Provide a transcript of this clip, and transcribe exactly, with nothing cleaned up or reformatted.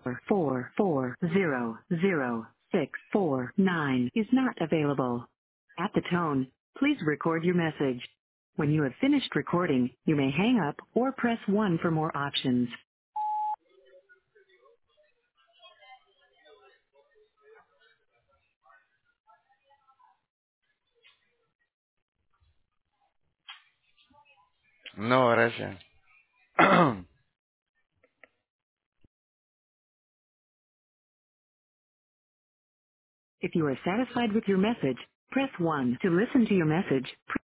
four four zero zero six four nine is not available. At the tone, please record your message. When you have finished recording, you may hang up or press one for more options. No, gracias. If you are satisfied with your message, press one to listen to your message.